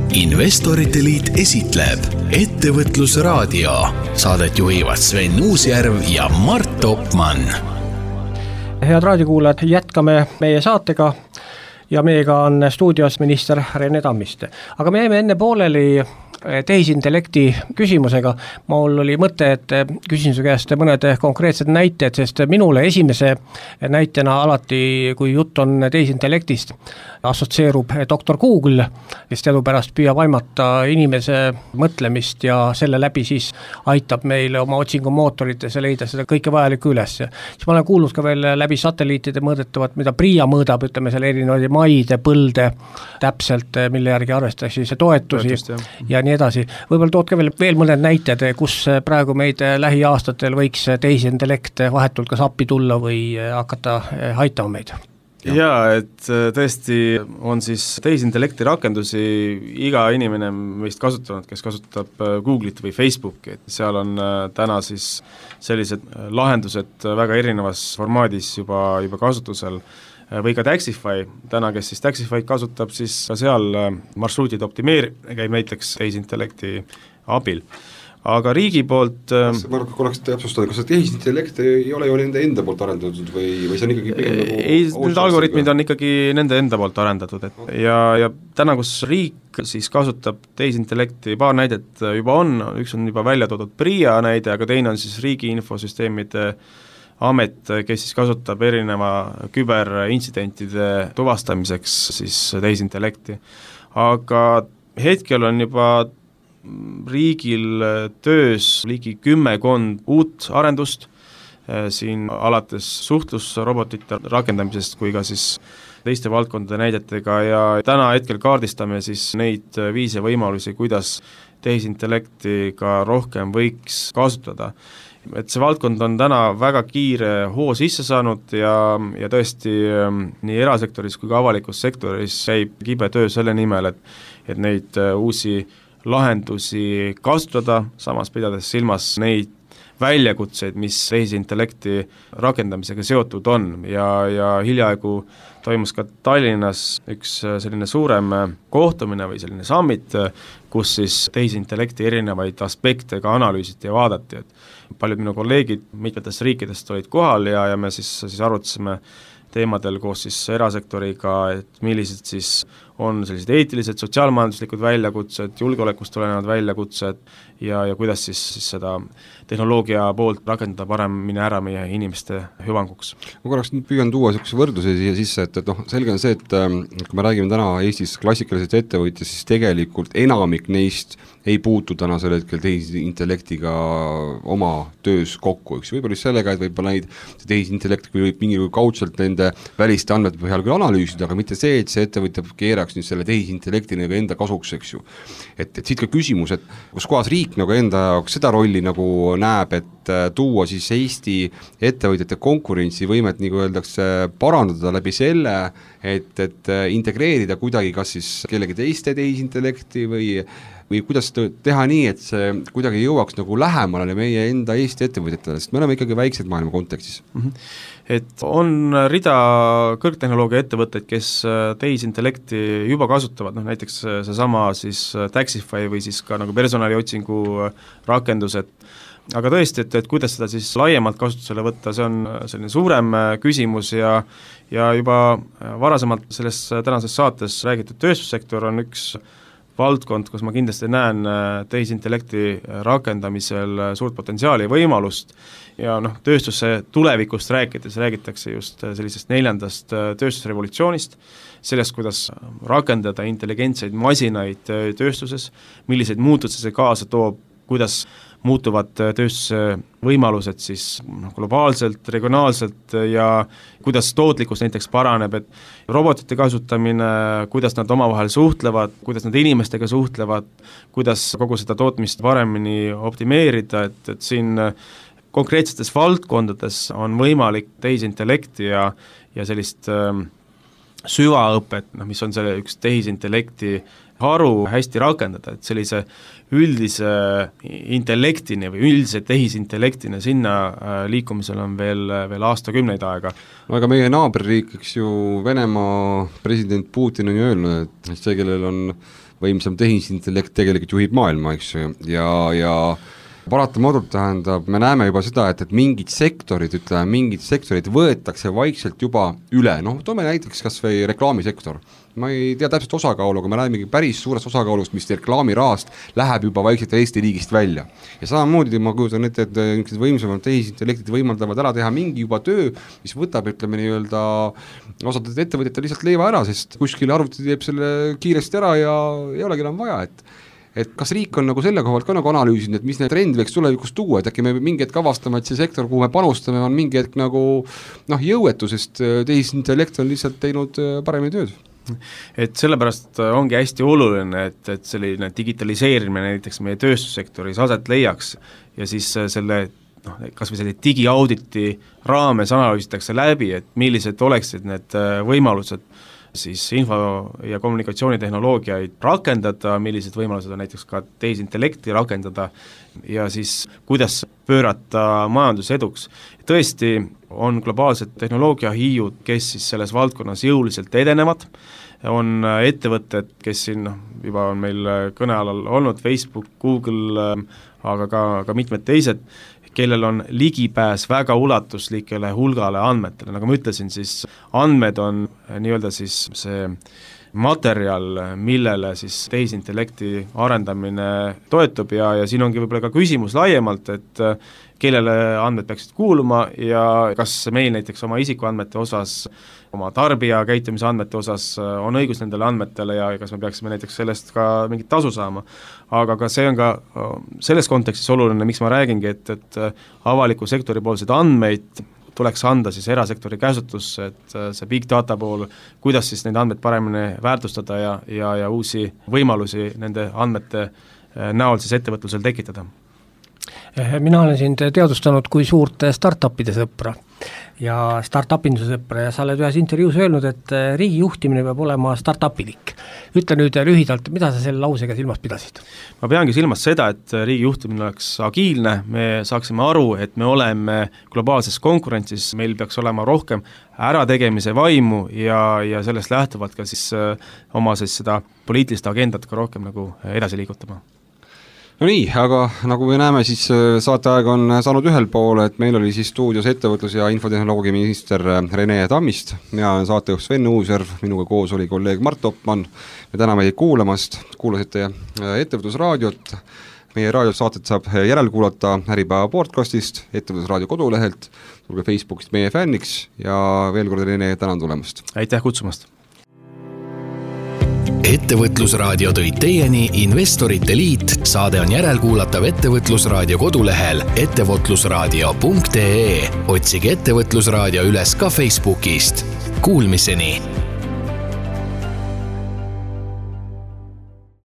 Investorite Liit esitleb Ettevõtlusraadio. Saadet juhivad Sven Uusjärv ja Mart Topmann. Head raadiokuulajad, jätkame meie saatega ja meiega on stuudios minister Rene Tammiste. Aga me jäime enne pooleli tehisintellekti küsimusega. Mul oli mõte, et küsin su käest mõned konkreetsed näited, sest minule esimese näitena alati, kui jutt on tehisintellektist, assotsieerub Dr. Google, kes teadupärast püüab aimata inimese mõtlemist ja selle läbi siis aitab meile oma otsingumootorites ja leida seda kõike vajalikku üles. Siis ma olen kuulnud ka veel läbi satelliitide mõõdetavat, mida PRIA mõõdab, ütleme selle erinevaid maide, põlde täpselt, mille järgi arvestatakse see toetusi ja nii edasi. Võib-olla tood ka veel mõned näited, kus praegu meid lähiaastatel võiks tehisintellekt vahetult kas appi tulla või hakata aitama meid? Jaa, et tõesti on siis tehisintellekti rakendusi iga inimene meist kasutanud, kes kasutab Google'it või Facebooki, et seal on täna siis sellised lahendused väga erinevas formaadis juba kasutusel või ka Taxify, täna kes siis Taxify'd kasutab, siis ka seal marsruutide optimeerimine käib näiteks tehisintellekti abil. Aga riigi poolt Marko, korraks täpsustada, kas see tehisintellekt ei ole ju nende enda poolt arendatud või see on ikkagi pigem nagu ei, need algoritmid on ikkagi nende enda poolt arendatud, et ja täna, kus riik siis kasutab tehisintellekti, paar näidet juba on, üks on juba välja toodud PRIA näide, aga teine on siis riigi infosüsteemide amet, kes siis kasutab erineva küberintsidentide tuvastamiseks siis tehisintellekti. Aga hetkel on juba riigil töös ligi 10 uut arendust, siin alates suhtlusrobotite rakendamisest kui ka siis teiste valdkondade näidetega ja täna hetkel kaardistame siis neid viise võimalusi, kuidas tehisintellekti ka rohkem võiks kasutada. Et see valdkond on täna väga kiire hoo sisse saanud ja tõesti nii erasektoris kui ka avalikus sektoris käib kibe töö selle nimel, et neid uusi lahendusi kasutada, samas pidades silmas neid väljakutseid, mis tehisintellekti rakendamisega seotud on ja hiljaaegu toimus ka Tallinnas üks selline suurem kohtumine või selline summit, kus siis tehisintellekti erinevaid aspekte ka analüüsiti ja vaadati, et paljud minu kolleegid mitmetest riikidest olid kohal ja me siis arutasime teemadel koos siis erasektoriga, et millised siis on sellised eetilised, sotsiaalmajanduslikud väljakutsed, julgeolekust tulenevad väljakutsed ja kuidas siis seda tehnoloogia poolt rakendada paremini ära meie inimeste hüvanguks. Ma korraks püüan tuua sellise võrdluse siia sisse, et selge on see, et kui me räägime täna Eestis klassikalised ettevõtjad, siis tegelikult enamik neist ei puutu tänasel hetkel tehisintellektiga oma töös kokku, eks võib-olla sellega, et võib-olla neid tehisintellekt võib mingi kaudselt nende väliste andmete põhjal küll analüüsida, aga mitte see, et see ettevõtja keeraks nüüd selle tehisintellekti nagu enda kasuks, eks ju. Et siit ka küsimus, et kus kohas riik nagu enda jaoks seda rolli nagu näeb, et tuua siis Eesti ettevõtjate konkurentsivõimet, nagu öeldakse, parandada läbi selle, et integreerida kuidagi kas siis kellegi teiste tehisintellekti või kuidas teha nii, et see kuidagi jõuaks nagu lähemale meie enda Eesti ettevõtjatele, sest me oleme ikkagi väiksed maailma kontekstis. Et on rida kõrgtehnoloogia ettevõtteid, kes tehisintellekti juba kasutavad, näiteks seesama siis Taxify või siis ka nagu personaliotsingu rakendused, aga tõesti, et kuidas seda siis laiemalt kasutusele võtta, see on selline suurem küsimus ja juba varasemalt selles tänases saates räägitud tööstussektor on üks valdkond, kus ma kindlasti näen tehisintellekti rakendamisel suurt potentsiaali ja võimalust ja tööstuse tulevikust rääkides räägitakse just sellisest 4. tööstusrevolutsioonist, sellest, kuidas rakendada intelligentseid masinaid tööstuses, milliseid muutusi see kaasa toob, kuidas muutuvad tööstuse võimalused siis globaalselt, regionaalselt ja kuidas tootlikkus näiteks paraneb, et robotite kasutamine, kuidas nad omavahel suhtlevad, kuidas nad inimestega suhtlevad, kuidas kogu seda tootmist paremini optimeerida, et siin konkreetsetes valdkondades on võimalik tehisintellekti ja sellist süvaõpet, mis on selle üks tehisintellekti haru hästi rakendada, et sellise üldise intellektini või üldise tehisintellektini sinna liikumisel on veel aastakümneid aega. No aga meie naaberriik, eks ju, Venemaa president Putin on ju öelnud, et see, kellel on võimsam tehisintellekt, tegelikult juhib maailma, eks ju, ja paratamatult tähendab, me näeme juba seda, et mingid sektorid võetakse vaikselt juba üle, toome näiteks kas või reklaamisektor. Ma ei tea täpselt osakaalu, aga me näemegi päris suurest osakaalust, mis reklaamirahast läheb juba vaikselt Eesti riigist välja. Ja samamoodi ma kujutan ette, et võimsamad tehisintellektid võimaldavad ära teha mingi juba töö, mis võtab, nii-öelda osad ettevõtjad lihtsalt leiva ära, sest kuskil arvuti teeb selle kiiresti ära ja ei olegi enam vaja, et kas riik on selle kohalt ka analüüsinud, et mis need trend võiks tulevikus tuua, et äkki me mingi hetk avastame, et see sektor, kuhu me panustame, on mingi hetk jõuetu, sest tehisintellekt on lihtsalt teinud paremini tööd. Et sellepärast ongi hästi oluline, et selline digitaliseerimine näiteks meie tööstussektoris aset leiaks ja siis selle kas või selle digiauditi raames analüüsitakse läbi, et millised oleksid need võimalused siis info- ja kommunikatsioonitehnoloogiaid rakendada, millised võimalused on näiteks ka tehisintellekti rakendada ja siis kuidas pöörata majanduseduks. Tõesti on globaalsed tehnoloogiahiiud, kes siis selles valdkonnas jõuliselt edenevad, on ettevõtted, kes siin juba on meil kõne alal olnud, Facebook, Google, aga ka mitmed teised, kellel on ligipääs väga ulatuslikele hulgale andmetele, nagu ma ütlesin, siis andmed on nii-öelda siis see materjal, millele siis tehisintellekti arendamine toetub ja siin ongi võib-olla ka küsimus laiemalt, et kellele andmed peaksid kuuluma ja kas meil näiteks oma isikuandmete osas, oma tarbija käitumise andmete osas on õigus nendele andmetele ja kas me peaksime näiteks sellest ka mingit tasu saama. Aga ka see on ka selles kontekstis oluline, miks ma räägingi, et avaliku sektori poolseid andmeid tuleks anda siis erasektori käsutusse, et see big data pool, kuidas siis neid andmeid paremini väärtustada ja uusi võimalusi nende andmete näol siis ettevõtlusel tekitada. Mina olen sind teadustanud kui suurt startupide sõpra ja startupinduse sõpra ja sa oled ühes intervjuus öelnud, et riigi juhtimine peab olema startupilik. Ütle nüüd lühidalt, mida sa selle lausega silmas pidasid? Ma peangi silmas seda, et riigi juhtimine oleks agiilne, me saaksime aru, et me oleme globaalses konkurentsis, meil peaks olema rohkem ärategemise vaimu ja sellest lähtuvalt ka siis oma siis seda poliitilist agendat ka rohkem edasi liigutama. No nii, aga nagu me näeme, siis saateaeg on saanud ühel poole, et meil oli siis stuudios ettevõtlus- ja infotehnoloogia minister Rene Tammist, mina olen saatejuht Sven Uusjärv, minuga koos oli kolleeg Mart Topman, me täname teid kuulamast, kuulasite ettevõtlusraadiot, meie raadiosaatet saab järelkuulata Äripäeva podcastist, ettevõtlusraadio kodulehelt, tulge Facebookist meie fänniks ja veel kord Rene, tänan tulemast. Aitäh kutsumast! Ettevõtlusraadio tõid teieni Investorite Liit, saade on järelkuulatav Ettevõtlusraadio kodulehel ettevõtlusraadio.ee. Otsige Ettevõtlusraadio üles ka Facebookist. Kuulmiseni!